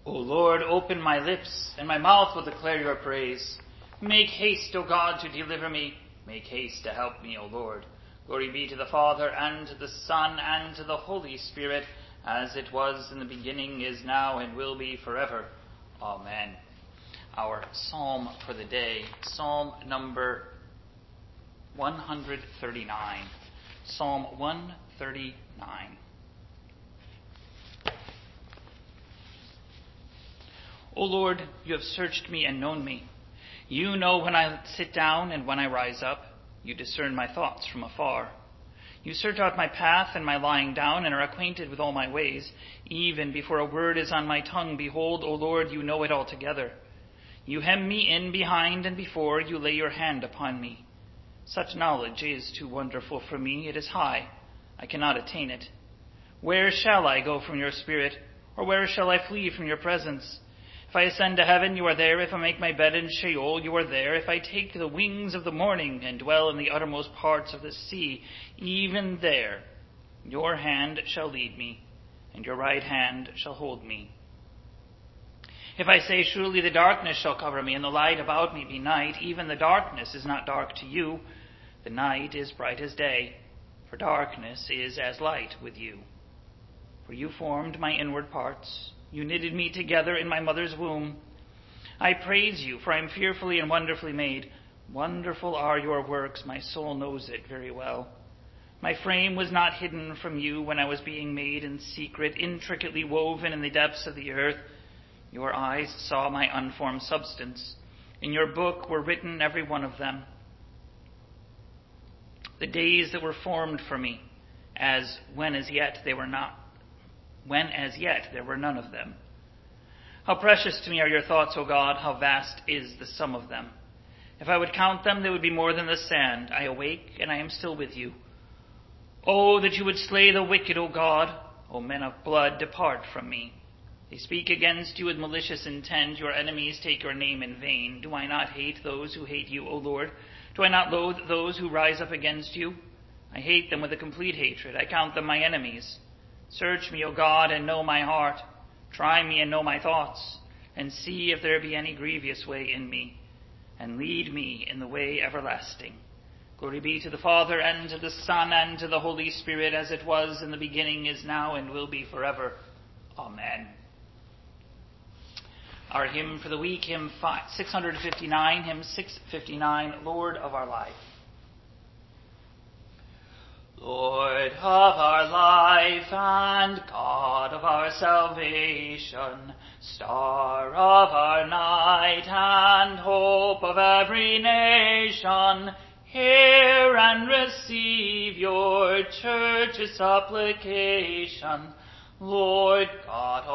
O Lord, open my lips, and my mouth will declare your praise. Make haste, O God, to deliver me. Make haste to help me, O Lord. Glory be to the Father, and to the Son, and to the Holy Spirit, as it was in the beginning, is now, and will be forever. Amen. Our psalm for the day, Psalm number 139. Psalm 139. O Lord, you have searched me and known me. You know when I sit down and when I rise up. You discern my thoughts from afar. You search out my path and my lying down, and are acquainted with all my ways. Even before a word is on my tongue, behold, O Lord, you know it altogether. You hem me in behind and before, you lay your hand upon me. Such knowledge is too wonderful for me. It is high. I cannot attain it. Where shall I go from your spirit? Or where shall I flee from your presence? If I ascend to heaven, you are there. If I make my bed in Sheol, you are there. If I take the wings of the morning and dwell in the uttermost parts of the sea, even there your hand shall lead me, and your right hand shall hold me. If I say, surely the darkness shall cover me, and the light about me be night, even the darkness is not dark to you. The night is bright as day, for darkness is as light with you. For you formed my inward parts. You knitted me together in my mother's womb. I praise you, for I am fearfully and wonderfully made. Wonderful are your works. My soul knows it very well. My frame was not hidden from you when I was being made in secret, intricately woven in the depths of the earth. Your eyes saw my unformed substance. In your book were written every one of them, the days that were formed for me, when as yet there were none of them. How precious to me are your thoughts, O God, how vast is the sum of them. If I would count them, they would be more than the sand. I awake, and I am still with you. Oh, that you would slay the wicked, O God. O men of blood, depart from me. They speak against you with malicious intent. Your enemies take your name in vain. Do I not hate those who hate you, O Lord? Do I not loathe those who rise up against you? I hate them with a complete hatred. I count them my enemies. Search me, O God, and know my heart. Try me and know my thoughts, and see if there be any grievous way in me, and lead me in the way everlasting. Glory be to the Father, and to the Son, and to the Holy Spirit, as it was in the beginning, is now, and will be forever. Amen. Our hymn for the week, hymn 659, hymn 659, Lord of our life. Lord of our life and God of our salvation, star of our night and hope of every nation, hear and receive your church's supplication, Lord God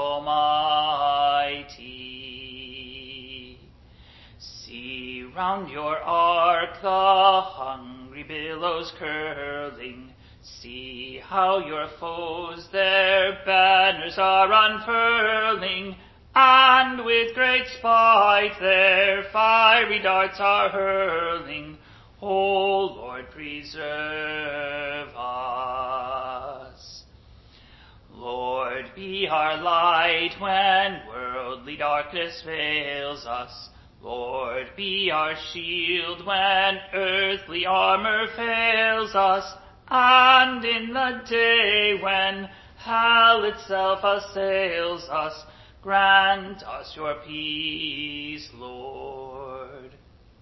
Almighty. See round your ark the hungry billows curling. See how your foes their banners are unfurling, and with great spite their fiery darts are hurling. O Lord, preserve us. Lord, be our light when worldly darkness veils us. Lord, be our shield when earthly armor fails us, and in the day when hell itself assails us, grant us your peace, Lord.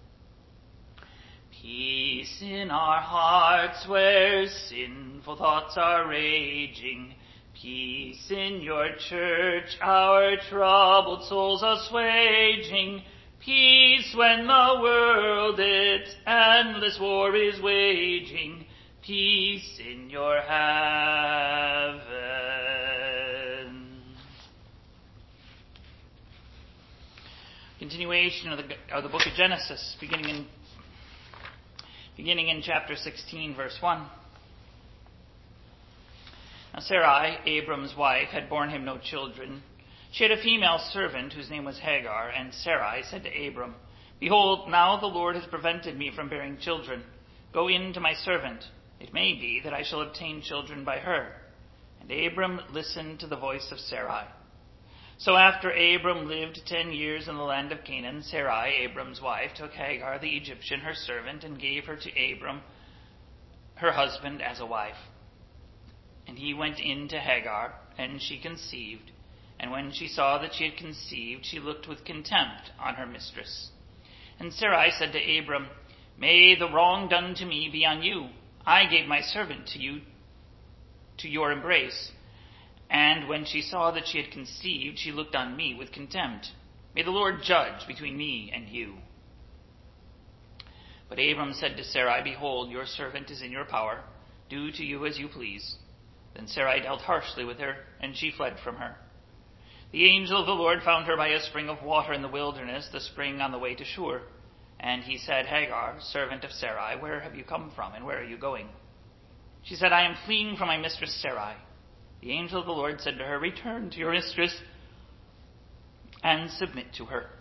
Peace in our hearts where sinful thoughts are raging. Peace in your church, our troubled souls assuaging. Peace when the world its endless war is waging. Peace in your heaven. Continuation of the book of Genesis, beginning in chapter 16, verse 1. Now Sarai, Abram's wife, had borne him no children. She had a female servant whose name was Hagar, and Sarai said to Abram, Behold, now the Lord has prevented me from bearing children. Go in to my servant. It may be that I shall obtain children by her. And Abram listened to the voice of Sarai. So after Abram lived 10 years in the land of Canaan, Sarai, Abram's wife, took Hagar the Egyptian, her servant, and gave her to Abram, her husband, as a wife. And he went in to Hagar, and she conceived. And when she saw that she had conceived, she looked with contempt on her mistress. And Sarai said to Abram, "May the wrong done to me be on you. I gave my servant to you, to your embrace. And when she saw that she had conceived, she looked on me with contempt. May the Lord judge between me and you." But Abram said to Sarai, "Behold, your servant is in your power. Do to you as you please." Then Sarai dealt harshly with her, and she fled from her. The angel of the Lord found her by a spring of water in the wilderness, the spring on the way to Shur. And he said, "Hagar, servant of Sarai, where have you come from, and where are you going?" She said, "I am fleeing from my mistress Sarai." The angel of the Lord said to her, "Return to your mistress and submit to her."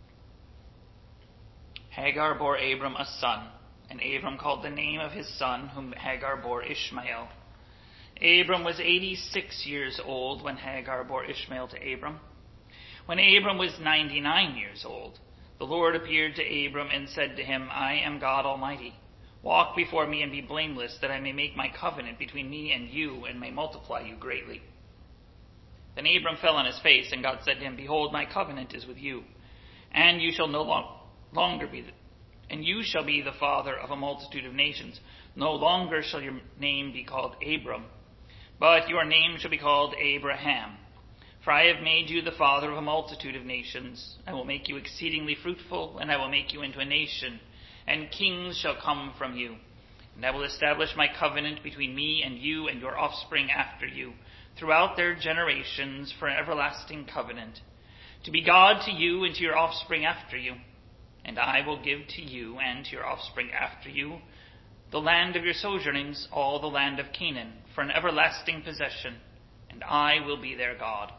Hagar bore Abram a son, and Abram called the name of his son, whom Hagar bore, Ishmael. Abram was 86 years old when Hagar bore Ishmael to Abram. When Abram was 99 years old, the Lord appeared to Abram and said to him, "I am God Almighty. Walk before me and be blameless, that I may make my covenant between me and you, and may multiply you greatly." Then Abram fell on his face, and God said to him, "Behold, my covenant is with you, and you shall no longer be you shall be the father of a multitude of nations. No longer shall your name be called Abram, but your name shall be called Abraham. For I have made you the father of a multitude of nations. I will make you exceedingly fruitful, and I will make you into a nation, and kings shall come from you. And I will establish my covenant between me and you and your offspring after you, throughout their generations, for an everlasting covenant, to be God to you and to your offspring after you. And I will give to you and to your offspring after you the land of your sojournings, all the land of Canaan, for an everlasting possession, and I will be their God."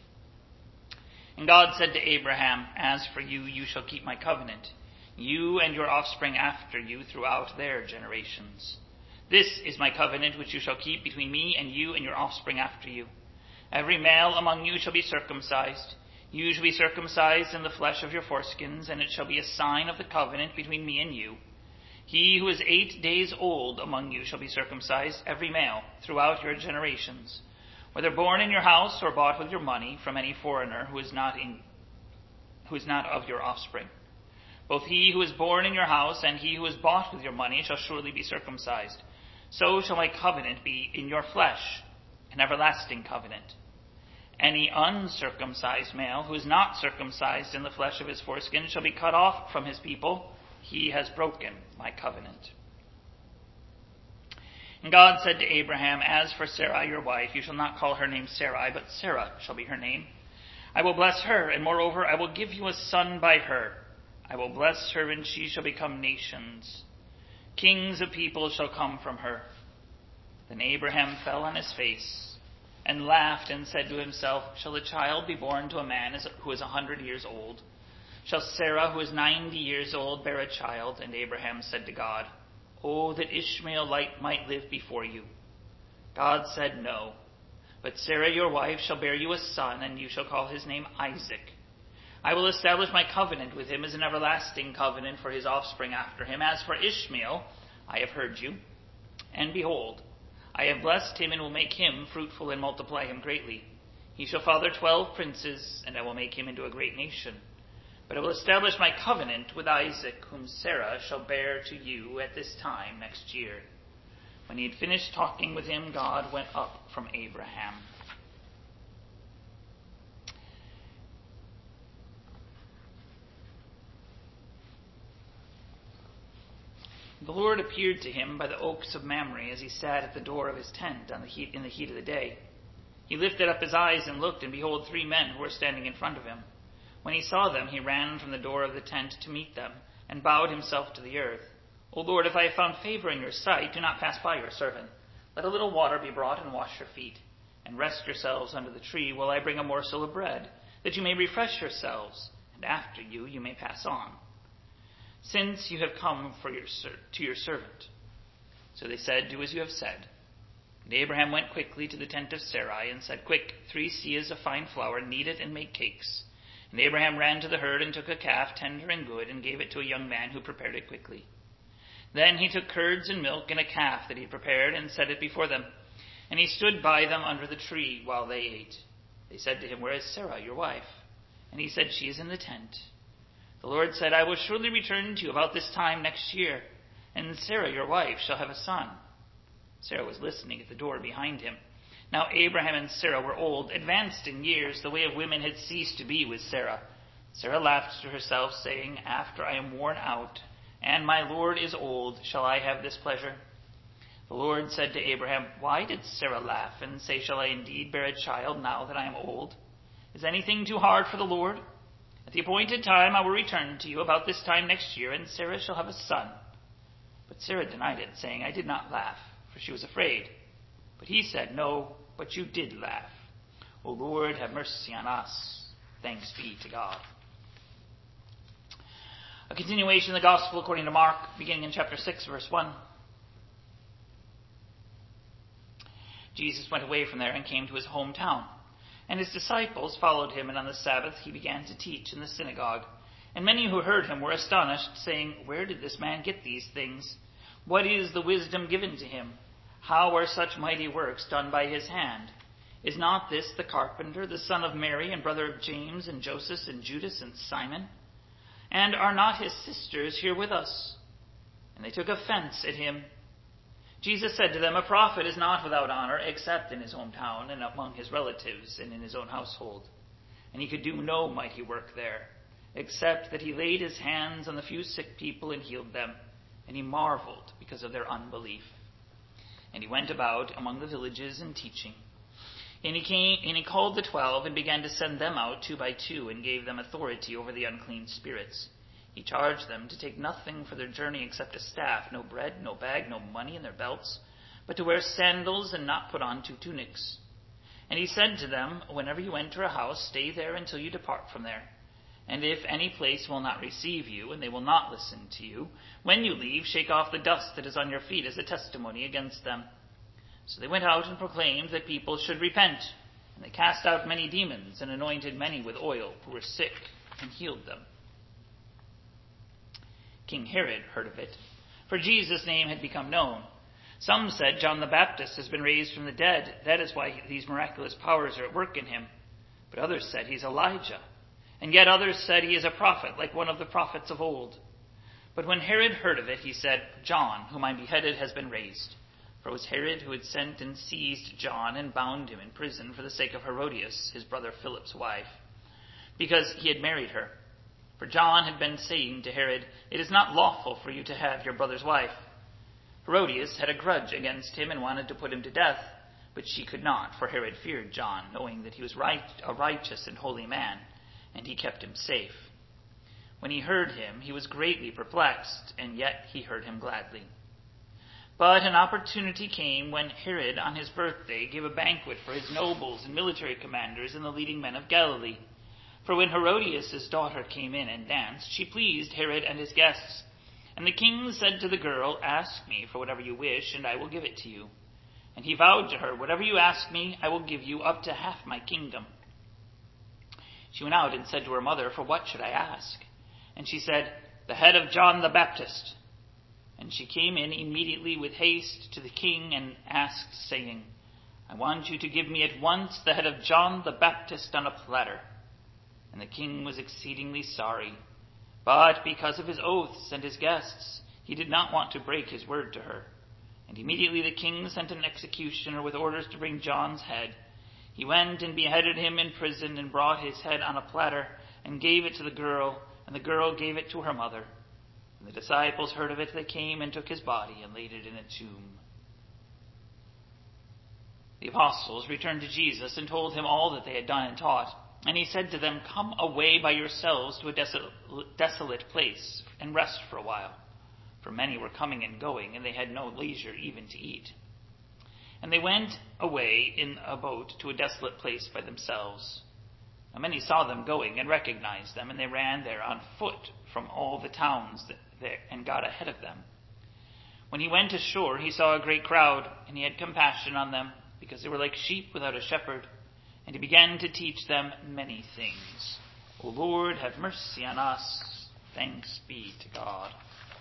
And God said to Abraham, "As for you, you shall keep my covenant, you and your offspring after you throughout their generations. This is my covenant which you shall keep between me and you and your offspring after you. Every male among you shall be circumcised. You shall be circumcised in the flesh of your foreskins, and it shall be a sign of the covenant between me and you. He who is 8 days old among you shall be circumcised, every male, throughout your generations, whether born in your house or bought with your money from any foreigner who is not of your offspring. Both he who is born in your house and he who is bought with your money shall surely be circumcised. So shall my covenant be in your flesh, an everlasting covenant. Any uncircumcised male who is not circumcised in the flesh of his foreskin shall be cut off from his people. He has broken my covenant." And God said to Abraham, "As for Sarai your wife, you shall not call her name Sarai, but Sarah shall be her name. I will bless her, and moreover I will give you a son by her. I will bless her, and she shall become nations. Kings of people shall come from her." Then Abraham fell on his face and laughed and said to himself, "Shall a child be born to a man who is 100 years old? Shall Sarah, who is 90 years old, bear a child?" And Abraham said to God, "Oh, that Ishmael might live before you." God said, "No, but Sarah your wife shall bear you a son, and you shall call his name Isaac. I will establish my covenant with him as an everlasting covenant for his offspring after him. As for Ishmael, I have heard you, and behold, I have blessed him and will make him fruitful and multiply him greatly. He shall father 12 princes, and I will make him into a great nation. But I will establish my covenant with Isaac, whom Sarah shall bear to you at this time next year." When he had finished talking with him, God went up from Abraham. The Lord appeared to him by the oaks of Mamre as he sat at the door of his tent in the heat of the day. He lifted up his eyes and looked, and behold, 3 men who were standing in front of him. When he saw them, he ran from the door of the tent to meet them, and bowed himself to the earth. "O Lord, if I have found favor in your sight, do not pass by your servant. Let a little water be brought and wash your feet, and rest yourselves under the tree while I bring a morsel of bread, that you may refresh yourselves, and after you may pass on. Since you have come to your servant." So they said, "Do as you have said." And Abraham went quickly to the tent of Sarai and said, "Quick, 3 seahs of fine flour, knead it and make cakes." And Abraham ran to the herd and took a calf, tender and good, and gave it to a young man who prepared it quickly. Then he took curds and milk and a calf that he had prepared and set it before them. And he stood by them under the tree while they ate. They said to him, "Where is Sarah, your wife?" And he said, "She is in the tent." The Lord said, "I will surely return to you about this time next year, and Sarah, your wife, shall have a son." Sarah was listening at the door behind him. Now Abraham and Sarah were old, advanced in years. The way of women had ceased to be with Sarah. Sarah laughed to herself, saying, "After I am worn out, and my Lord is old, shall I have this pleasure?" The Lord said to Abraham, "Why did Sarah laugh and say, 'Shall I indeed bear a child now that I am old?' Is anything too hard for the Lord? At the appointed time I will return to you about this time next year, and Sarah shall have a son." But Sarah denied it, saying, "I did not laugh," for she was afraid. But he said, "No, but you did laugh. O Lord, have mercy on us. Thanks be to God." A continuation of the Gospel according to Mark, beginning in chapter 6, verse 1. Jesus went away from there and came to his hometown. And his disciples followed him, and on the Sabbath he began to teach in the synagogue. And many who heard him were astonished, saying, "Where did this man get these things? What is the wisdom given to him? How are such mighty works done by his hand? Is not this the carpenter, the son of Mary, and brother of James, and Joseph, and Judas, and Simon? And are not his sisters here with us?" And they took offense at him. Jesus said to them, "A prophet is not without honor, except in his hometown, and among his relatives, and in his own household." And he could do no mighty work there, except that he laid his hands on the few sick people and healed them. And he marveled because of their unbelief. And he went about among the villages and teaching. And he called the 12 and began to send them out 2 by 2, and gave them authority over the unclean spirits. He charged them to take nothing for their journey except a staff, no bread, no bag, no money in their belts, but to wear sandals and not put on 2 tunics. And he said to them, "Whenever you enter a house, stay there until you depart from there. And if any place will not receive you, and they will not listen to you, when you leave, shake off the dust that is on your feet as a testimony against them." So they went out and proclaimed that people should repent. And they cast out many demons and anointed many with oil who were sick and healed them. King Herod heard of it, for Jesus' name had become known. Some said, "John the Baptist has been raised from the dead. That is why these miraculous powers are at work in him." But others said, "He's Elijah." And yet others said, "He is a prophet, like one of the prophets of old." But when Herod heard of it, he said, "John, whom I beheaded, has been raised." For it was Herod who had sent and seized John and bound him in prison for the sake of Herodias, his brother Philip's wife, because he had married her. For John had been saying to Herod, "It is not lawful for you to have your brother's wife." Herodias had a grudge against him and wanted to put him to death, but she could not, for Herod feared John, knowing that he was a righteous and holy man, and he kept him safe. When he heard him, he was greatly perplexed, and yet he heard him gladly. But an opportunity came when Herod, on his birthday, gave a banquet for his nobles and military commanders and the leading men of Galilee. For when Herodias' daughter came in and danced, she pleased Herod and his guests. And the king said to the girl, "Ask me for whatever you wish, and I will give it to you." And he vowed to her, "Whatever you ask me, I will give you up to half my kingdom." She went out and said to her mother, "For what should I ask?" And she said, "The head of John the Baptist." And she came in immediately with haste to the king and asked, saying, "I want you to give me at once the head of John the Baptist on a platter." And the king was exceedingly sorry. But because of his oaths and his guests, he did not want to break his word to her. And immediately the king sent an executioner with orders to bring John's head. He went and beheaded him in prison and brought his head on a platter and gave it to the girl, and the girl gave it to her mother. When the disciples heard of it, they came and took his body and laid it in a tomb. The apostles returned to Jesus and told him all that they had done and taught. And he said to them, "Come away by yourselves to a desolate place and rest for a while." For many were coming and going, and they had no leisure even to eat. And they went away in a boat to a desolate place by themselves. Now many saw them going and recognized them, and they ran there on foot from all the towns there and got ahead of them. When he went ashore, he saw a great crowd, and he had compassion on them, because they were like sheep without a shepherd. And he began to teach them many things. O Lord, have mercy on us. Thanks be to God.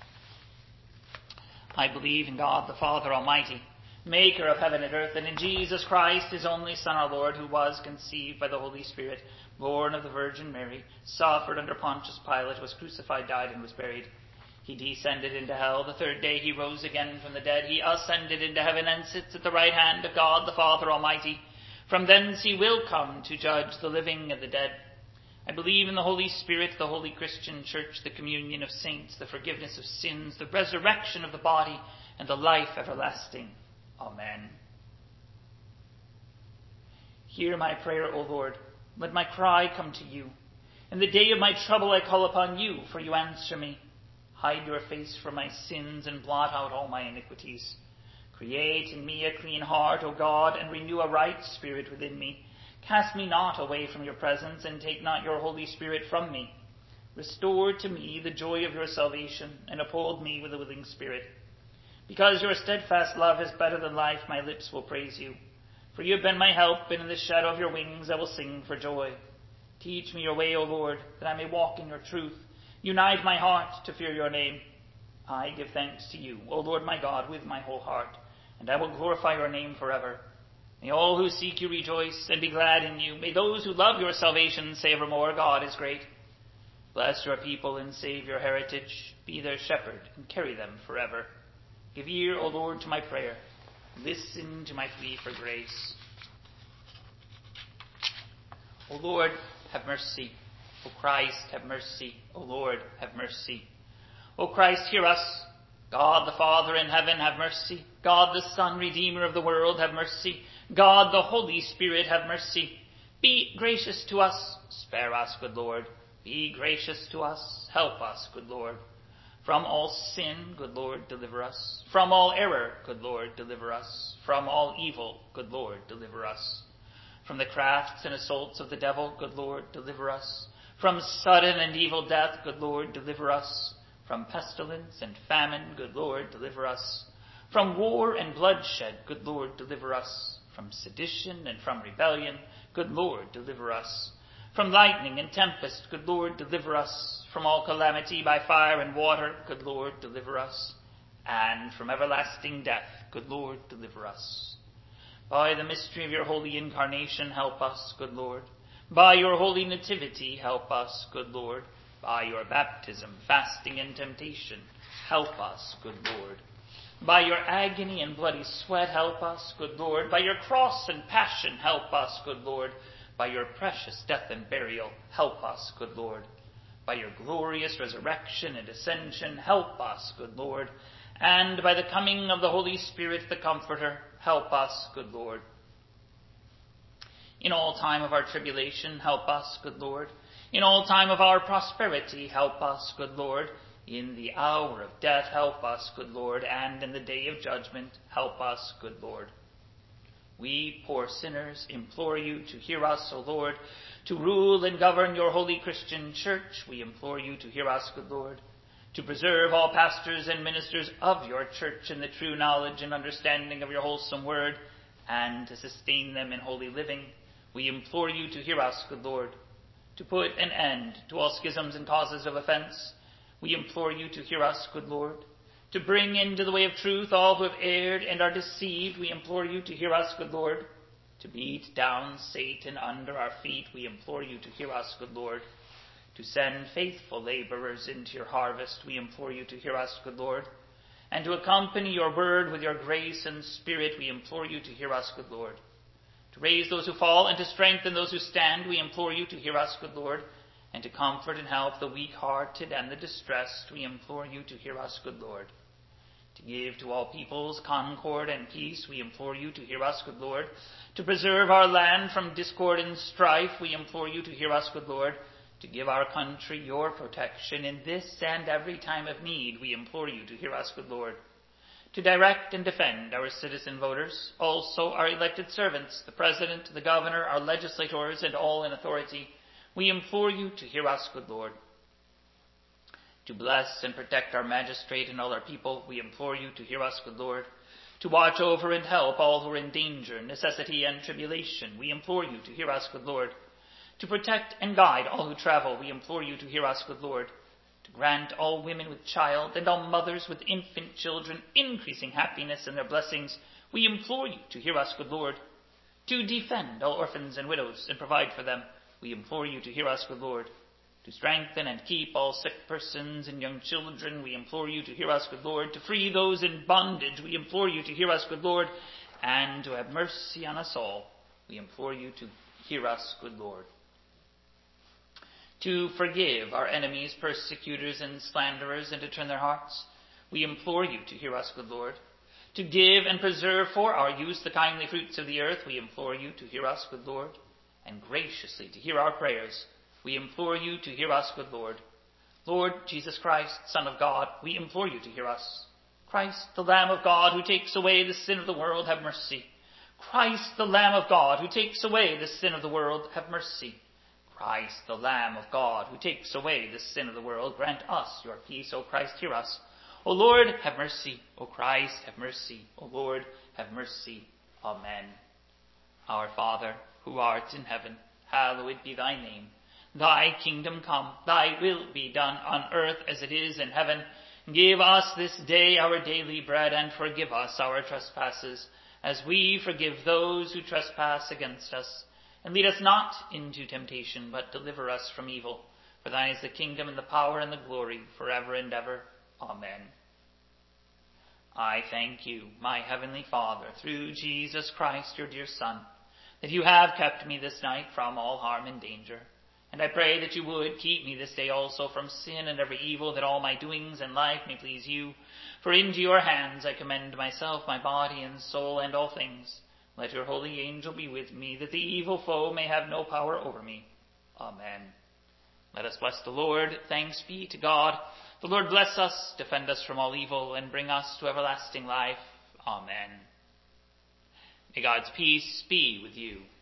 I believe in God the Father Almighty, maker of heaven and earth, and in Jesus Christ, his only Son, our Lord, who was conceived by the Holy Spirit, born of the Virgin Mary, suffered under Pontius Pilate, was crucified, died, and was buried. He descended into hell. The third day he rose again from the dead. He ascended into heaven and sits at the right hand of God the Father Almighty. From thence he will come to judge the living and the dead. I believe in the Holy Spirit, the holy Christian Church, the communion of saints, the forgiveness of sins, the resurrection of the body, and the life everlasting. Amen. Hear my prayer, O Lord. Let my cry come to you. In the day of my trouble I call upon you, for you answer me. Hide your face from my sins and blot out all my iniquities. Create in me a clean heart, O God, and renew a right spirit within me. Cast me not away from your presence, and take not your Holy Spirit from me. Restore to me the joy of your salvation, and uphold me with a willing spirit. Because your steadfast love is better than life, my lips will praise you. For you have been my help, and in the shadow of your wings I will sing for joy. Teach me your way, O Lord, that I may walk in your truth. Unite my heart to fear your name. I give thanks to you, O Lord my God, with my whole heart, and I will glorify your name forever. May all who seek you rejoice and be glad in you. May those who love your salvation say evermore, God is great. Bless your people and save your heritage. Be their shepherd and carry them forever. Give ear, O Lord, to my prayer. Listen to my plea for grace. O Lord, have mercy. O Christ, have mercy. O Lord, have mercy. O Christ, hear us. God the Father in heaven, have mercy. God the Son, Redeemer of the world, have mercy. God the Holy Spirit, have mercy. Be gracious to us. Spare us, good Lord. Be gracious to us. Help us, good Lord. From all sin, good Lord, deliver us. From all error, good Lord, deliver us. From all evil, good Lord, deliver us. From the crafts and assaults of the devil, good Lord, deliver us. From sudden and evil death, good Lord, deliver us. From pestilence and famine, good Lord, deliver us. From war and bloodshed, good Lord, deliver us. From sedition and from rebellion, good Lord, deliver us. From lightning and tempest, good Lord, deliver us. From all calamity by fire and water, good Lord, deliver us. And from everlasting death, good Lord, deliver us. By the mystery of your holy incarnation, help us, good Lord. By your holy nativity, help us, good Lord. By your baptism, fasting, and temptation, help us, good Lord. By your agony and bloody sweat, help us, good Lord. By your cross and passion, help us, good Lord. By your precious death and burial, help us, good Lord. By your glorious resurrection and ascension, help us, good Lord. And by the coming of the Holy Spirit, the Comforter, help us, good Lord. In all time of our tribulation, help us, good Lord. In all time of our prosperity, help us, good Lord. In the hour of death, help us, good Lord. And in the day of judgment, help us, good Lord. We, poor sinners, implore you to hear us, O Lord. To rule and govern your holy Christian church, we implore you to hear us, good Lord. To preserve all pastors and ministers of your church in the true knowledge and understanding of your wholesome word, and to sustain them in holy living, we implore you to hear us, good Lord. To put an end to all schisms and causes of offense, we implore you to hear us, good Lord. To bring into the way of truth all who have erred and are deceived, we implore you to hear us, good Lord. To beat down Satan under our feet, we implore you to hear us, good Lord. To send faithful laborers into your harvest, we implore you to hear us, good Lord. And to accompany your word with your grace and spirit, we implore you to hear us, good Lord. To raise those who fall and to strengthen those who stand, we implore you to hear us, good Lord. And to comfort and help the weak-hearted and the distressed, we implore you to hear us, good Lord. To give to all peoples concord and peace, we implore you to hear us, good Lord. To preserve our land from discord and strife, we implore you to hear us, good Lord. To give our country your protection in this and every time of need, we implore you to hear us, good Lord. To direct and defend our citizen voters, also our elected servants, the President, the Governor, our legislators, and all in authority, we implore you to hear us, good Lord. To bless and protect our magistrate and all our people, we implore you to hear us, good Lord. To watch over and help all who are in danger, necessity, and tribulation, we implore you to hear us, good Lord. To protect and guide all who travel, we implore you to hear us, good Lord. To grant all women with child and all mothers with infant children increasing happiness in their blessings, we implore you to hear us, good Lord. To defend all orphans and widows and provide for them, we implore you to hear us, good Lord. To strengthen and keep all sick persons and young children, we implore you to hear us, good Lord. To free those in bondage, we implore you to hear us, good Lord. And to have mercy on us all, we implore you to hear us, good Lord. To forgive our enemies, persecutors, and slanderers, and to turn their hearts, we implore you to hear us, good Lord. To give and preserve for our use the kindly fruits of the earth, we implore you to hear us, good Lord. And graciously to hear our prayers, we implore you to hear us, good Lord. Lord Jesus Christ, Son of God, we implore you to hear us. Christ, the Lamb of God, who takes away the sin of the world, have mercy. Christ, the Lamb of God, who takes away the sin of the world, have mercy. Christ, the Lamb of God, who takes away the sin of the world, grant us your peace. O Christ, hear us. O Lord, have mercy. O Christ, have mercy. O Lord, have mercy. Amen. Our Father, who art in heaven, hallowed be thy name. Thy kingdom come, thy will be done on earth as it is in heaven. Give us this day our daily bread, and forgive us our trespasses, as we forgive those who trespass against us. And lead us not into temptation, but deliver us from evil. For thine is the kingdom and the power and the glory forever and ever. Amen. I thank you, my heavenly Father, through Jesus Christ, your dear Son, that you have kept me this night from all harm and danger. And I pray that you would keep me this day also from sin and every evil, that all my doings and life may please you. For into your hands I commend myself, my body and soul, and all things. Let your holy angel be with me, that the evil foe may have no power over me. Amen. Let us bless the Lord. Thanks be to God. The Lord bless us, defend us from all evil, and bring us to everlasting life. Amen. May God's peace be with you.